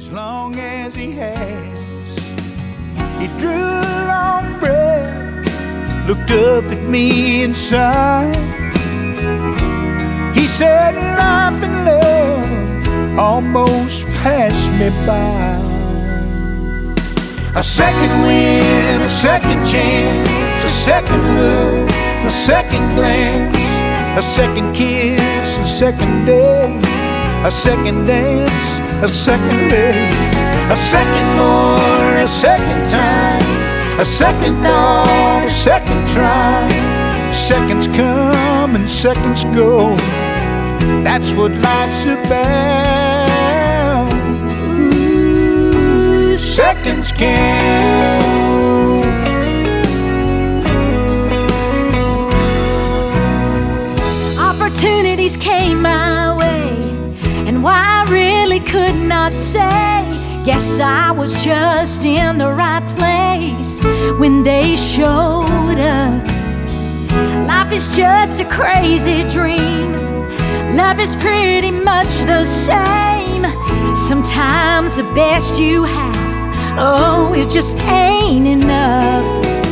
as long as he has. He drew a long breath, looked up at me and sighed. He said life and love almost passed me by. A second wind, a second chance, a second look, a second glance, a second kiss, a second day, a second dance, a second day, a second more, a second time, a second thought, a second try. Seconds come and seconds go. That's what life's about. Ooh, seconds count. Opportunities came my way, and why I really could not say. Guess I was just in the right place when they showed up. Life is just a crazy dream. Love is pretty much the same. Sometimes the best you have, oh, it just ain't enough.